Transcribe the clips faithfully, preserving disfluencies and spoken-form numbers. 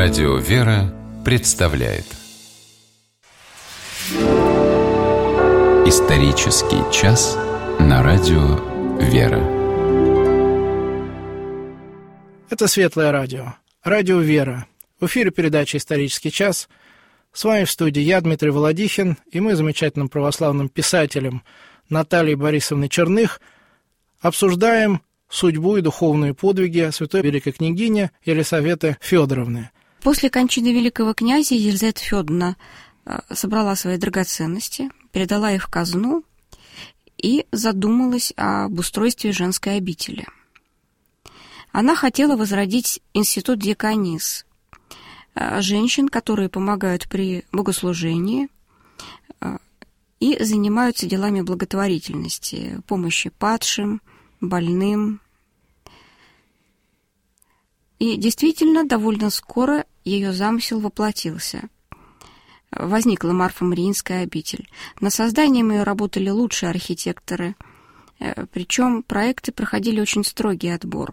Радио «Вера» представляет Исторический час на Радио «Вера». Это Светлое Радио, Радио «Вера». В эфире передача «Исторический час». С вами в студии я, Дмитрий Володихин, и мы с замечательным православным писателем Натальей Борисовной Черных обсуждаем судьбу и духовные подвиги святой великой княгини Елисаветы Федоровны. После кончины великого князя Елизавета Федоровна собрала свои драгоценности, передала их в казну и задумалась об устройстве женской обители. Она хотела возродить институт диаконис, женщин, которые помогают при богослужении и занимаются делами благотворительности, помощи падшим, больным. И действительно, довольно скоро ее замысел воплотился. Возникла Марфа-Мариинская обитель. Над созданием ее работали лучшие архитекторы, причем проекты проходили очень строгий отбор.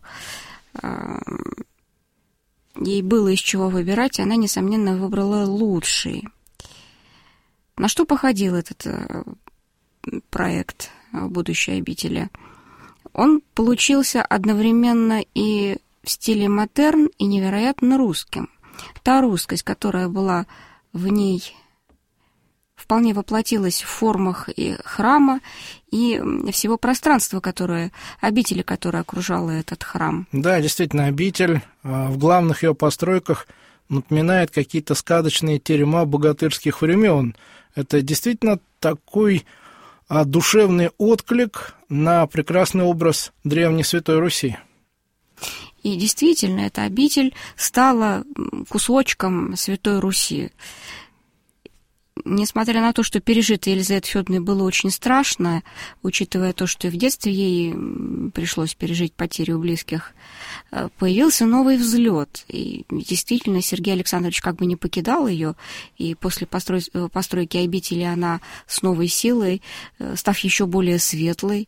Ей было из чего выбирать, и она, несомненно, выбрала лучший. На что походил этот проект будущей обители? Он получился одновременно и в стиле модерн, и невероятно русским. Та русскость, которая была в ней, вполне воплотилась в формах и храма, и всего пространства, которое, обители, которое окружало этот храм. Да, действительно, обитель в главных ее постройках напоминает какие-то сказочные терема богатырских времен. Это действительно такой душевный отклик на прекрасный образ древней Святой Руси. И действительно, эта обитель стала кусочком Святой Руси. Несмотря на то, что пережитое Елизаветой Федоровной было очень страшно, учитывая то, что и в детстве ей пришлось пережить потерю близких, появился новый взлет. И действительно, Сергей Александрович как бы не покидал ее, и после построй... постройки обители она с новой силой, став еще более светлой,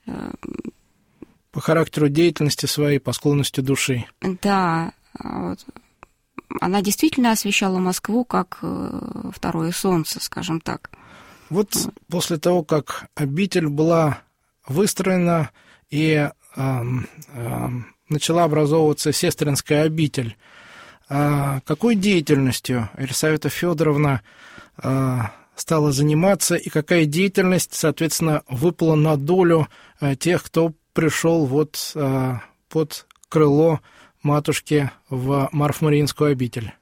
по характеру деятельности своей, по склонности души. Да, вот. Она действительно освещала Москву как второе солнце, скажем так. Вот после того, как обитель была выстроена и э, э, начала образовываться сестринская обитель, э, какой деятельностью Елисавета Федоровна э, стала заниматься, и какая деятельность, соответственно, выпала на долю э, тех, кто пришел вот э, под крыло матушки в Марфа-Мариинскую обитель?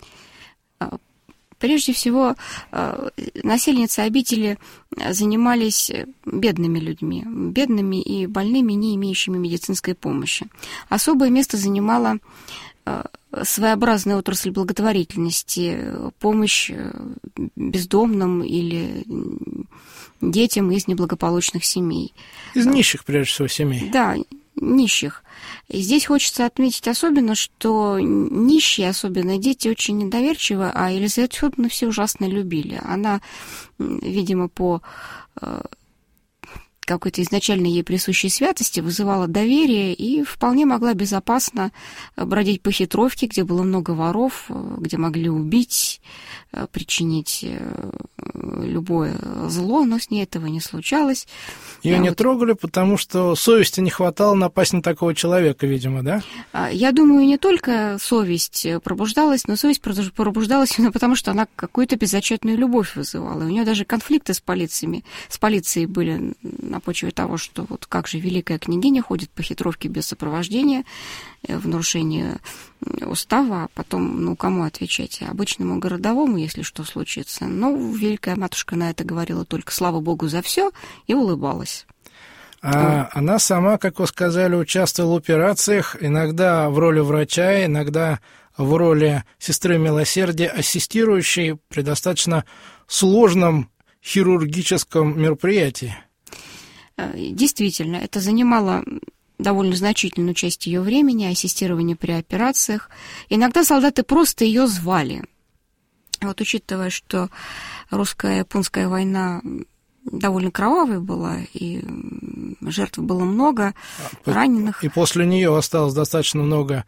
Прежде всего, насельницы обители занимались бедными людьми, бедными и больными, не имеющими медицинской помощи. Особое место занимала своеобразная отрасль благотворительности, помощь бездомным или детям из неблагополучных семей. Из нищих, прежде всего, семей. Да, нищих. И здесь хочется отметить особенно, что нищие, особенно дети, очень недоверчивы, а Елизавету Федоровну все ужасно любили. Она, видимо, по какой-то изначально ей присущей святости вызывала доверие и вполне могла безопасно бродить по хитровке, где было много воров, где могли убить, причинить любое зло, но с ней этого не случалось. Ее не вот... трогали, потому что совести не хватало напасть на такого человека, видимо, да? Я думаю, не только совесть пробуждалась, но совесть пробуждалась именно потому, что она какую-то безотчетную любовь вызывала. У нее даже конфликты с полициями, с полицией были на почве того, что вот как же великая княгиня ходит по хитровке без сопровождения, в нарушение устава, а потом, ну, кому отвечать? Обычному городовому, если что случится. Но великая матушка на это говорила только «слава Богу за все» и улыбалась. А вот. Она сама, как вы сказали, участвовала в операциях, иногда в роли врача, иногда в роли сестры милосердия, ассистирующей при достаточно сложном хирургическом мероприятии. Действительно, это занимало довольно значительную часть ее времени, ассистирование при операциях. Иногда солдаты просто ее звали. Вот учитывая, что русско-японская война довольно кровавой была, и жертв было много, раненых. И после нее осталось достаточно много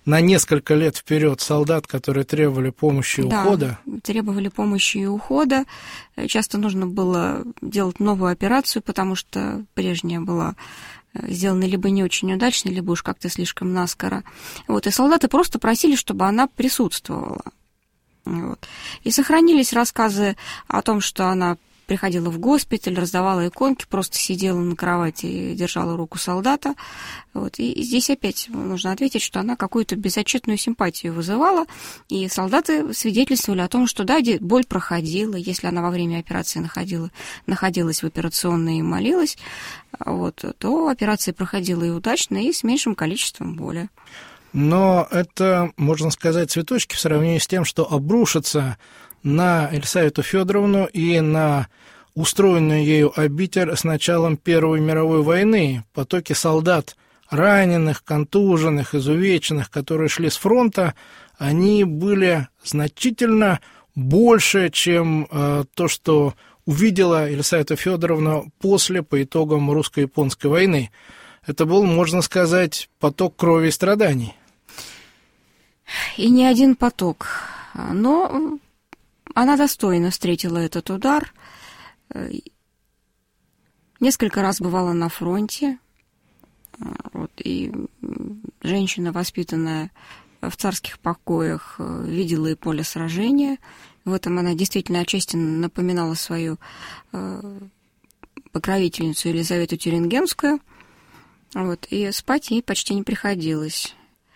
на несколько лет вперед солдат, которые требовали помощи и да, ухода. Требовали помощи и ухода. Часто нужно было делать новую операцию, потому что прежняя была сделана либо не очень удачно, либо уж как-то слишком наскоро. Вот, и солдаты просто просили, чтобы она присутствовала. Вот. И сохранились рассказы о том, что она приходила в госпиталь, раздавала иконки, просто сидела на кровати и держала руку солдата. Вот. И здесь опять нужно ответить, что она какую-то безотчетную симпатию вызывала, и солдаты свидетельствовали о том, что да, боль проходила, если она во время операции находила, находилась в операционной и молилась, вот, то операция проходила и удачно, и с меньшим количеством боли. Но это, можно сказать, цветочки в сравнении с тем, что обрушится на Елисавету Федоровну и на устроенную ею обитель с началом Первой мировой войны. Потоки солдат, раненых, контуженных, изувеченных, которые шли с фронта, они были значительно больше, чем э, то, что увидела Елисавета Федоровна после, по итогам русско-японской войны. Это был, можно сказать, поток крови и страданий. И не один поток, но она достойно встретила этот удар. Несколько раз бывала на фронте. Вот, и женщина, воспитанная в царских покоях, видела и поле сражения. В этом она действительно отчасти напоминала свою покровительницу Елизавету Тюрингенскую. Вот, и спать ей почти не приходилось.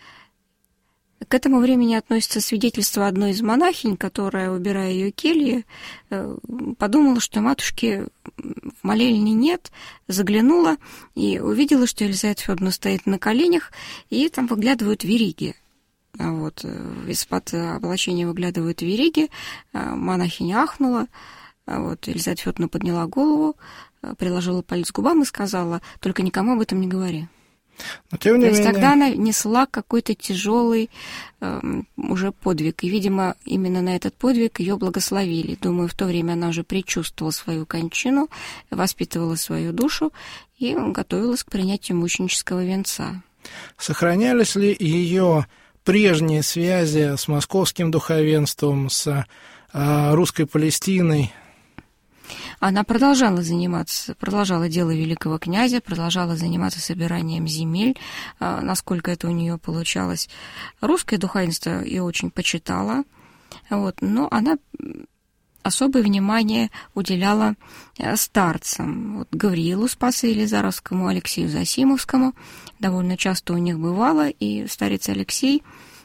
К этому времени относится свидетельство одной из монахинь, которая, убирая ее кельи, подумала, что матушки в молельне нет, заглянула и увидела, что Елизавета Федоровна стоит на коленях, и там выглядывают вериги. Вот, из-под облачения выглядывают вериги, монахиня ахнула, вот, Елизавета Федоровна подняла голову, приложила палец к губам и сказала: «Только никому об этом не говори». Но, тем не То есть менее... тогда она несла какой-то тяжелый э, уже подвиг. И, видимо, именно на этот подвиг ее благословили. Думаю, в то время она уже предчувствовала свою кончину, воспитывала свою душу и готовилась к принятию мученического венца. Сохранялись ли ее прежние связи с московским духовенством, с э, русской Палестиной? Она продолжала заниматься, продолжала дело великого князя, продолжала заниматься собиранием земель, насколько это у нее получалось. Русское духовенство ее очень почитало, вот, но она особое внимание уделяла старцам. Вот, Гавриилу Спасо-Елизаровскому, Алексею Засимовскому. Довольно часто у них бывало, и старец Алексей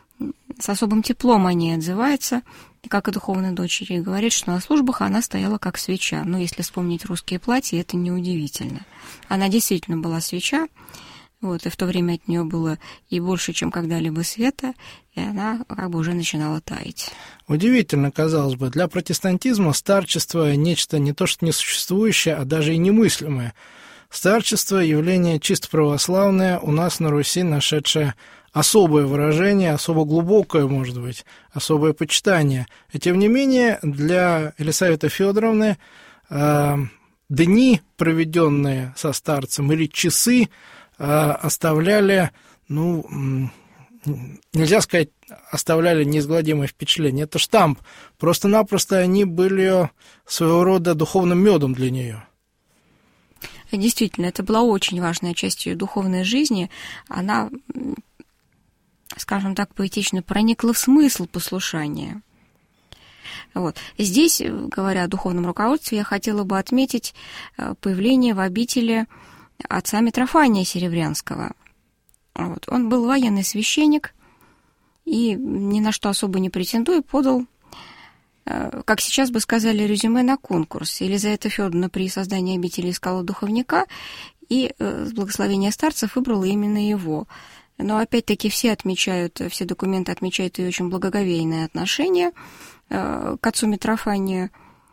с особым теплом о ней отзывается, как и духовной дочери, и говорит, что на службах она стояла как свеча. Но если вспомнить русские платья, это неудивительно. Она действительно была свеча, вот, и в то время от нее было и больше, чем когда-либо света, и она как бы уже начинала таять. Удивительно, казалось бы, для протестантизма старчество – нечто не то что несуществующее, а даже и немыслимое. Старчество – явление чисто православное, у нас на Руси нашедшее особое выражение, особо глубокое, может быть, особое почитание. И тем не менее, для Елисаветы Федоровны э, дни, проведенные со старцем, или часы э, оставляли, ну, нельзя сказать, оставляли неизгладимое впечатление. Это штамп. Просто-напросто они были своего рода духовным медом для нее. Действительно, это была очень важная часть ее духовной жизни. Она, скажем так, поэтично проникла в смысл послушания. Вот. Здесь, говоря о духовном руководстве, я хотела бы отметить появление в обители отца Митрофания Серебрянского. Вот. Он был военный священник и, ни на что особо не претендуя, подал, как сейчас бы сказали, резюме на конкурс. Елизавета Федоровна при создании обители искала духовника, и с благословения старцев выбрала именно его. Но опять-таки все отмечают, все документы отмечают ее очень благоговейное отношение к отцу Митрофанию.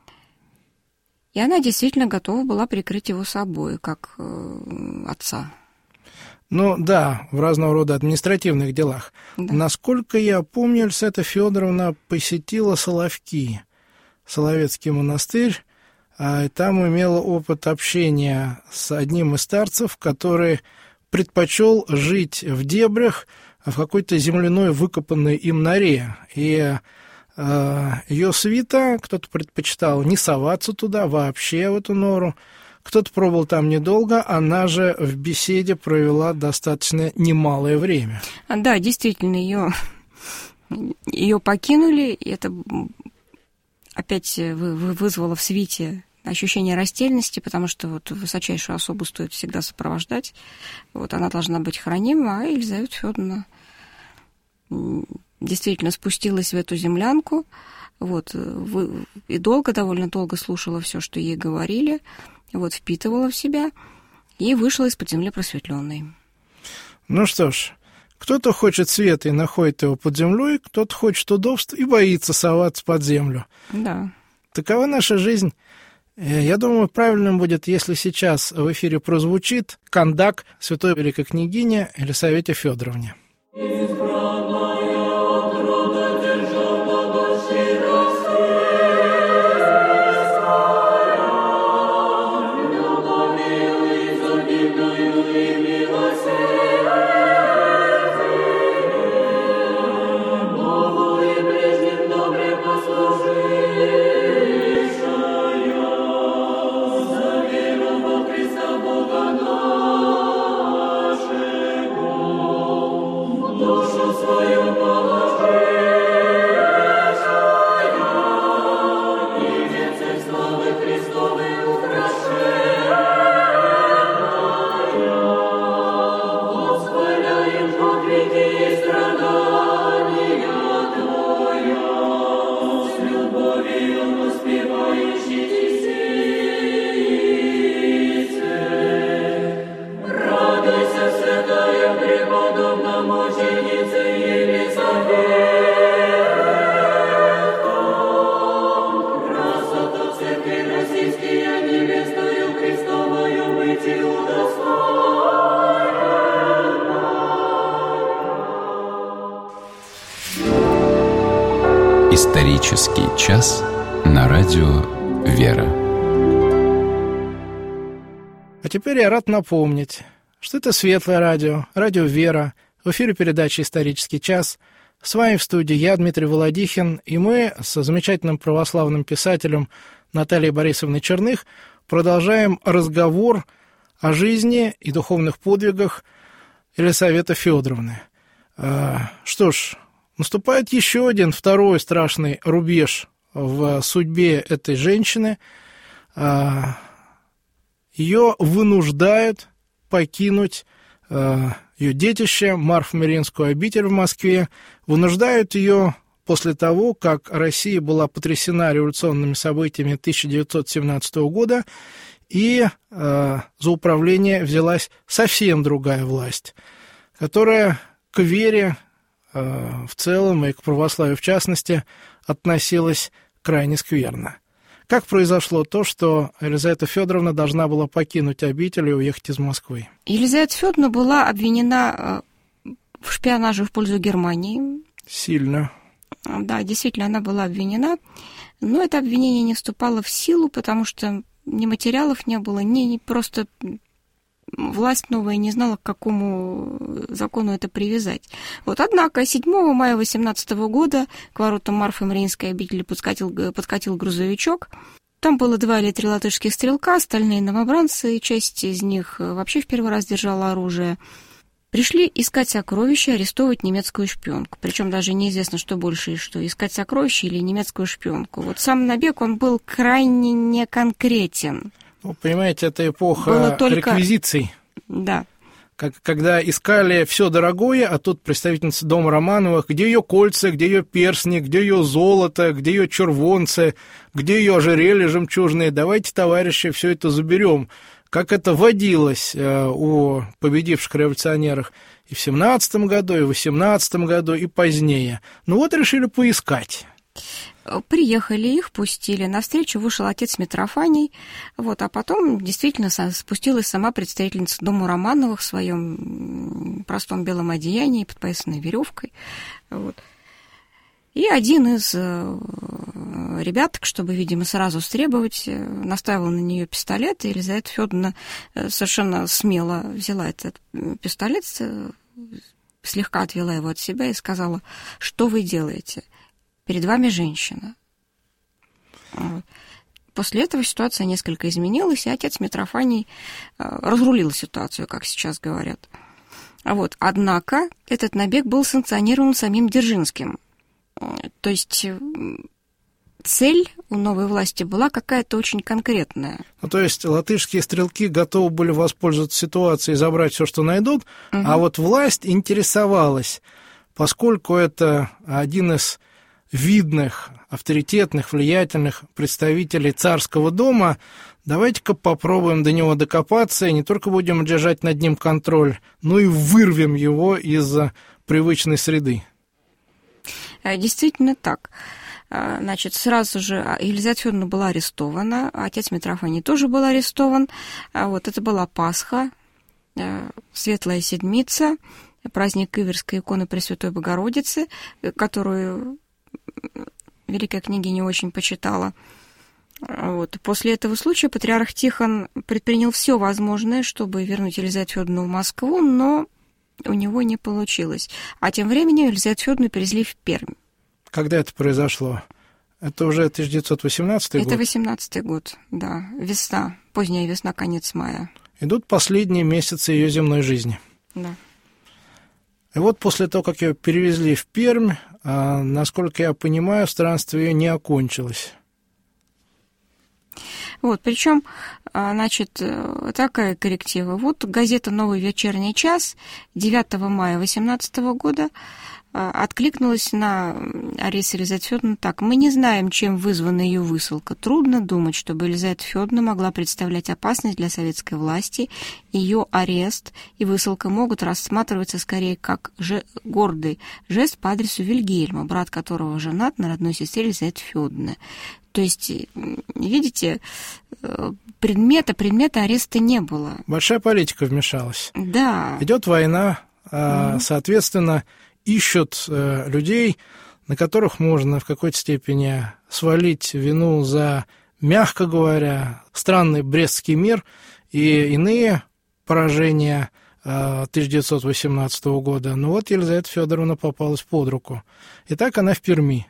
И она действительно готова была прикрыть его собой, как отца. Ну да, в разного рода административных делах. Да. Насколько я помню, Елисавета Федоровна посетила Соловки, Соловецкий монастырь, и там имела опыт общения с одним из старцев, который предпочел жить в дебрях, в какой-то земляной выкопанной им норе. И э, ее свита, кто-то предпочитал не соваться туда вообще, в эту нору, кто-то пробовал там недолго, она же в беседе провела достаточно немалое время. Да, действительно, ее, ее покинули, и это опять вызвало в свите ощущение растерянности, потому что вот высочайшую особу стоит всегда сопровождать. Вот она должна быть хранима, а Елизавета Федоровна действительно спустилась в эту землянку, вот, и долго, довольно долго слушала все, что ей говорили, вот, впитывала в себя и вышла из-под земли просветленной. Ну что ж, кто-то хочет света и находит его под землей, кто-то хочет удобств и боится соваться под землю. Да. Такова наша жизнь. Я думаю, правильным будет, если сейчас в эфире прозвучит кандак святой великой княгини Елисавете Федоровне. Исторический час на радио «Вера». А теперь я рад напомнить, что это Светлое радио, радио «Вера», в эфире передачи «Исторический час». С вами в студии я, Дмитрий Володихин, и мы с замечательным православным писателем Натальей Борисовной Черных продолжаем разговор о жизни и духовных подвигах Елисаветы Федоровны. Что ж, наступает еще один, второй страшный рубеж в судьбе этой женщины. Ее вынуждают покинуть ее детище, Марфо-Мариинскую обитель в Москве, вынуждают ее после того, как Россия была потрясена революционными событиями тысяча девятьсот семнадцатого года, и э, за управление взялась совсем другая власть, которая к вере э, в целом и к православию в частности относилась крайне скверно. Как произошло то, что Елизавета Федоровна должна была покинуть обитель и уехать из Москвы? Елизавета Федоровна была обвинена в шпионаже в пользу Германии. Сильно. Да, действительно, она была обвинена, но это обвинение не вступало в силу, потому что ни материалов не было, ни просто власть новая не знала, к какому закону это привязать. Вот, однако, седьмого мая восемнадцатого года к воротам Марфо-Мариинской обители подкатил, подкатил грузовичок. Там было два или три латышских стрелка, остальные новобранцы, часть из них вообще в первый раз держала оружие. Пришли искать сокровища, арестовывать немецкую шпионку. Причем даже неизвестно, что больше и что, искать сокровища или немецкую шпионку. Вот сам набег, он был крайне неконкретен. Ну, понимаете, это эпоха только... реквизиций. Да. Как, когда искали все дорогое, а тут представительница дома Романовых, где ее кольца, где ее перстни, где ее золото, где ее червонцы, где ее ожерелья жемчужные. Давайте, товарищи, все это заберем. Как это водилось э, у победивших революционеров и в семнадцатом году, и в восемнадцатом году, и позднее. Ну вот решили поискать. Приехали, их пустили. Навстречу вышел отец Митрофаний. Вот, а потом действительно спустилась сама представительница дома Романовых в своем простом белом одеянии, подпоясанной веревкой. Вот. И один из ребяток, чтобы, видимо, сразу стребовать, наставил на нее пистолет, и Елизавета Федоровна совершенно смело взяла этот пистолет, слегка отвела его от себя и сказала: что вы делаете? Перед вами женщина. После этого ситуация несколько изменилась, и отец Митрофаний разрулил ситуацию, как сейчас говорят. Вот. Однако этот набег был санкционирован самим Дзержинским. То есть цель у новой власти была какая-то очень конкретная. Ну, то есть латышские стрелки готовы были воспользоваться ситуацией и забрать все, что найдут, угу. А вот власть интересовалась, поскольку это один из видных, авторитетных, влиятельных представителей царского дома, давайте-ка попробуем до него докопаться, и не только будем держать над ним контроль, но и вырвем его из привычной среды. Действительно так. Значит, сразу же Елизавета Федоровна была арестована, отец Митрофаний тоже был арестован. Вот это была Пасха, Светлая Седмица, праздник Иверской иконы Пресвятой Богородицы, которую великая княгиня очень почитала. Вот. После этого случая патриарх Тихон предпринял все возможное, чтобы вернуть Елизавету Федоровну в Москву, но у него не получилось. А тем временем Елизавету Федоровну перевезли в Пермь. Когда это произошло? Это уже тысяча девятьсот восемнадцатый год? Это восемнадцатый год, да. Весна, поздняя весна, конец мая. Идут последние месяцы ее земной жизни. Да. И вот после того, как ее перевезли в Пермь, насколько я понимаю, странствие ее не окончилось. Вот, причем, значит, такая корректива. Вот газета «Новый вечерний час» девятого мая восемнадцатого года откликнулась на арест Елизаветы Федоровны так: «Мы не знаем, чем вызвана ее высылка. Трудно думать, чтобы Елизавета Федоровна могла представлять опасность для советской власти. Ее арест и высылка могут рассматриваться скорее как же гордый жест по адресу Вильгельма, брат которого женат на родной сестре Елизаветы Федоровны». То есть, видите, предмета, предмета ареста не было. Большая политика вмешалась. Да. Идет война, mm-hmm. соответственно, ищут людей, на которых можно в какой-то степени свалить вину за, мягко говоря, странный Брестский мир и иные поражения тысяча девятьсот восемнадцатого года. Но вот Елизавета Федоровна попалась под руку. И так она в Перми.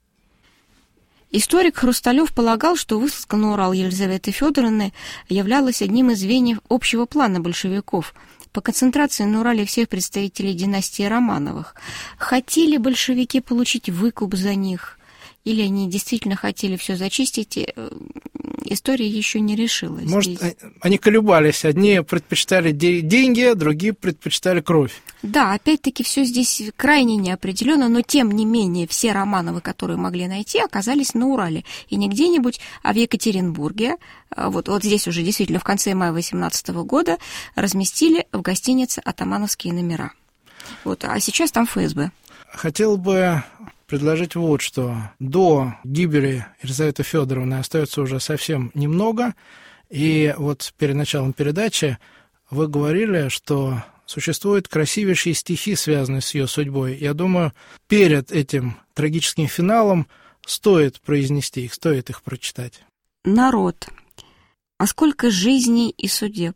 Историк Хрусталев полагал, что высылка на Урал Елизаветы Федоровны являлась одним из звеньев общего плана большевиков по концентрации на Урале всех представителей династии Романовых. Хотели большевики получить выкуп за них, или они действительно хотели все зачистить, история еще не решилась. Может, здесь. Они колебались. Одни предпочитали деньги, другие предпочитали кровь. Да, опять-таки все здесь крайне неопределенно, но тем не менее все Романовы, которые могли найти, оказались на Урале. И не где-нибудь, а в Екатеринбурге. Вот, вот здесь уже действительно в конце мая восемнадцатого года разместили в гостинице атамановские номера. Вот, а сейчас там эф эс бэ. Хотел бы предложить вот что. До гибели Елизаветы Федоровны остается уже совсем немного. И вот перед началом передачи вы говорили, что существуют красивейшие стихи, связанные с ее судьбой. Я думаю, перед этим трагическим финалом стоит произнести их, стоит их прочитать. Народ, а сколько жизней и судеб,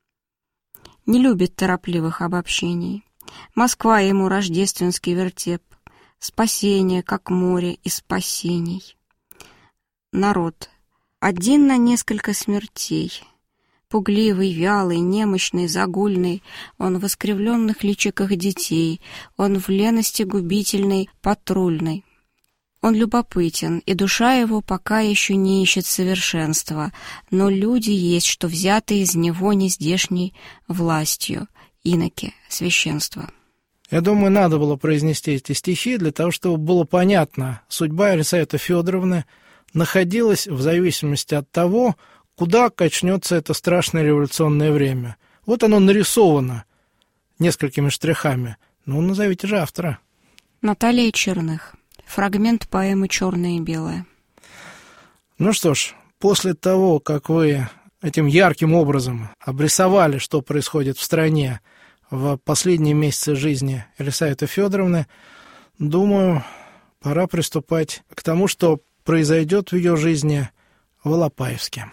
не любит торопливых обобщений. Москва ему рождественский вертеп, спасение, как море и спасений. Народ, один на несколько смертей, пугливый, вялый, немощный, загульный, он в искривленных личиках детей, он в лености губительной, патрульной. Он любопытен, и душа его пока еще не ищет совершенства, но люди есть, что взяты из него нездешней властью, иноки, священства. Я думаю, надо было произнести эти стихи для того, чтобы было понятно, судьба Елизаветы Федоровны находилась в зависимости от того, куда качнется это страшное революционное время. Вот оно нарисовано несколькими штрихами. Ну, назовите же автора. Наталья Черных. Фрагмент поэмы «Черное и белое». Ну что ж, после того, как вы этим ярким образом обрисовали, что происходит в стране в последние месяцы жизни Елизаветы Федоровны, думаю, пора приступать к тому, что произойдет в ее жизни в Алапаевске.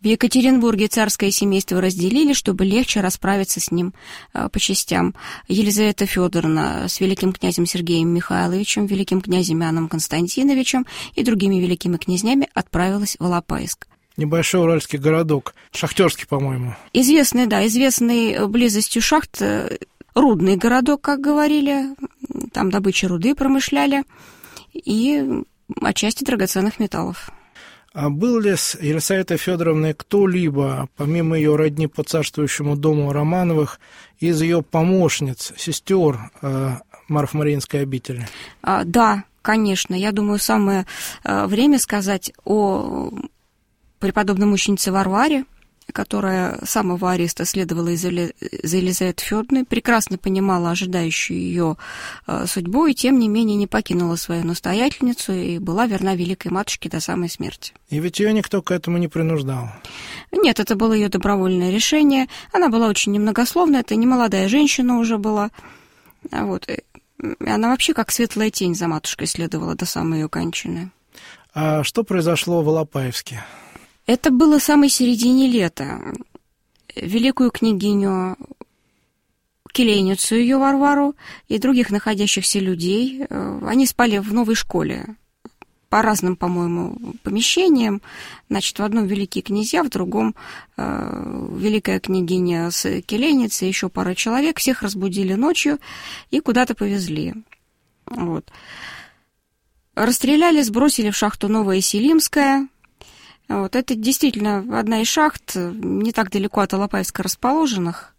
В Екатеринбурге царское семейство разделили, чтобы легче расправиться с ним э, по частям. Елизавета Федоровна с великим князем Сергеем Михайловичем, великим князем Иоанном Константиновичем и другими великими князьями отправилась в Алапаевск. Небольшой уральский городок, шахтерский, по-моему. Известный, да, известный близостью шахт, рудный городок, как говорили. Там добычей руды промышляли и отчасти драгоценных металлов. А был ли с Елисаветой Федоровной кто-либо, помимо ее родни по царствующему дому Романовых, из ее помощниц, сестер э, Марфо-Мариинской обители? А, да, конечно. Я думаю, самое э, время сказать о преподобной мученице Варваре, которая с самого ареста следовала за Елизаветой Федоровной, прекрасно понимала ожидающую ее судьбу и, тем не менее, не покинула свою настоятельницу и была верна великой матушке до самой смерти. И ведь ее никто к этому не принуждал. Нет, это было ее добровольное решение. Она была очень немногословна, это не молодая женщина уже была. Вот. Она вообще как светлая тень за матушкой следовала до самой ее кончины. А что произошло в Алапаевске? Это было в самой середине лета. Великую княгиню, келейницу ее Варвару и других находящихся людей, они спали в новой школе по разным, по-моему, помещениям. Значит, в одном великие князья, в другом э, великая княгиня с келейницей, еще пара человек. Всех разбудили ночью и куда-то повезли. Вот. Расстреляли, сбросили в шахту Новая Селимская. Вот, это действительно одна из шахт, не так далеко от Алапаевска расположенных.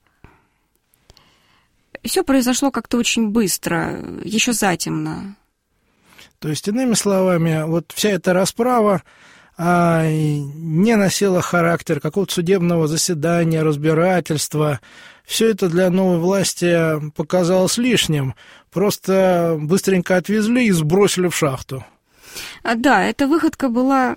Все произошло как-то очень быстро, еще затемно. То есть, иными словами, вот вся эта расправа а, не носила характер какого-то судебного заседания, разбирательства. Все это для новой власти показалось лишним. Просто быстренько отвезли и сбросили в шахту. А, да, эта выходка была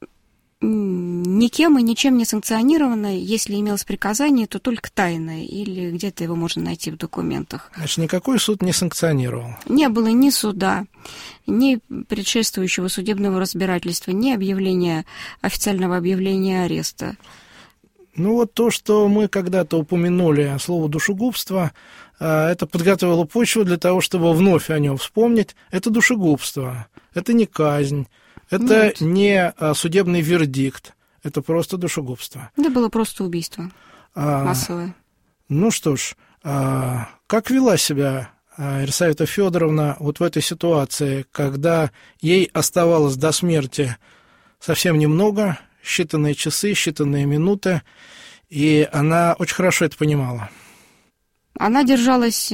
никем и ничем не санкционированное. Если имелось приказание, то только тайное, или где-то его можно найти в документах. Значит, никакой суд не санкционировал? Не было ни суда, ни предшествующего судебного разбирательства, ни объявления, официального объявления ареста. Ну вот то, что мы когда-то упомянули слово «душегубство», это подготовило почву для того, чтобы вновь о нем вспомнить. Это душегубство, это не казнь. Это Нет. не а, судебный вердикт, это просто душегубство. Это было просто убийство а, массовое. Ну что ж, а, как вела себя а, Елисавета Федоровна вот в этой ситуации, когда ей оставалось до смерти совсем немного, считанные часы, считанные минуты, и она очень хорошо это понимала? Она держалась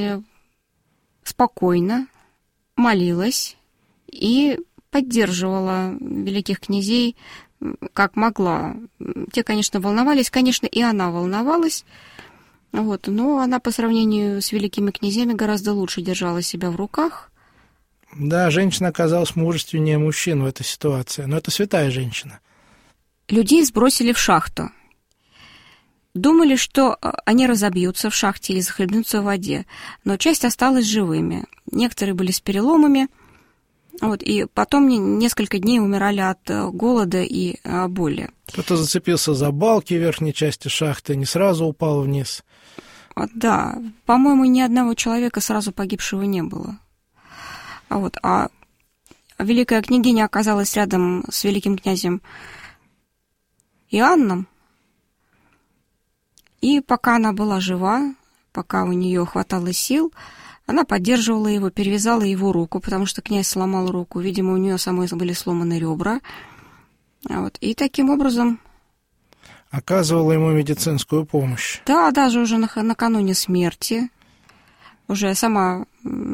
спокойно, молилась и поддерживала великих князей как могла. Те, конечно, волновались, конечно, и она волновалась, вот, но она по сравнению с великими князьями гораздо лучше держала себя в руках. Да, женщина оказалась мужественнее мужчин в этой ситуации, но это святая женщина. Людей сбросили в шахту. Думали, что они разобьются в шахте или захлебнутся в воде, но часть осталась живыми. Некоторые были с переломами. Вот, и потом несколько дней умирали от голода и боли. Кто-то зацепился за балки верхней части шахты, не сразу упал вниз. Да, по-моему, ни одного человека сразу погибшего не было. Вот, а великая княгиня оказалась рядом с великим князем Иоанном, и пока она была жива, пока у нее хватало сил, она поддерживала его, перевязала его руку, потому что князь сломал руку. Видимо, у нее самой были сломаны ребра. Вот. И таким образом... Оказывала ему медицинскую помощь. Да, даже уже накануне смерти. Уже сама...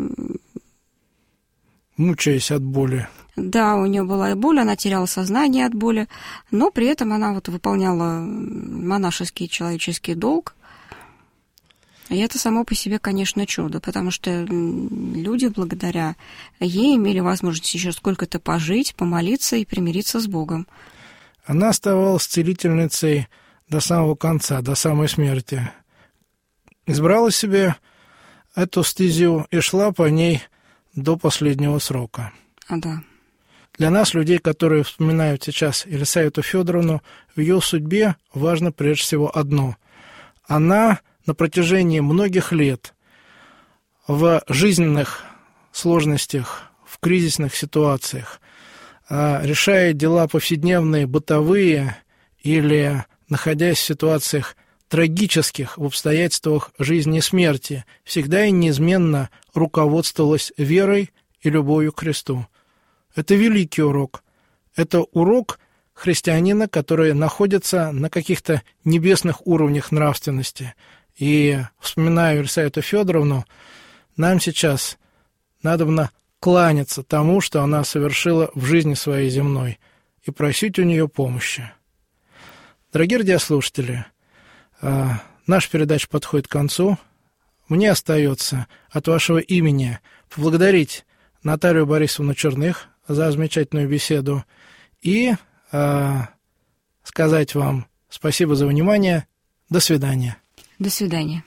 Мучаясь от боли. Да, у нее была и боль, она теряла сознание от боли, но при этом она вот выполняла монашеский человеческий долг. И это само по себе, конечно, чудо, потому что люди благодаря ей имели возможность еще сколько-то пожить, помолиться и примириться с Богом. Она оставалась целительницей до самого конца, до самой смерти. Избрала себе эту стезю и шла по ней до последнего срока. А, да. Для нас, людей, которые вспоминают сейчас Елисавету Федоровну, в ее судьбе важно прежде всего одно. Она на протяжении многих лет в жизненных сложностях, в кризисных ситуациях, решая дела повседневные, бытовые или находясь в ситуациях трагических, в обстоятельствах жизни и смерти, всегда и неизменно руководствовалась верой и любовью к Христу. Это великий урок. Это урок христианина, который находится на каких-то небесных уровнях нравственности. И, вспоминая Елисавету Федоровну, нам сейчас надобно кланяться тому, что она совершила в жизни своей земной, и просить у нее помощи. Дорогие радиослушатели, наша передача подходит к концу. Мне остается от вашего имени поблагодарить Наталью Борисовну Черных за замечательную беседу и сказать вам спасибо за внимание. До свидания. До свидания.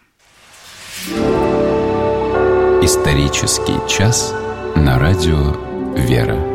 Исторический час на радио «Вера».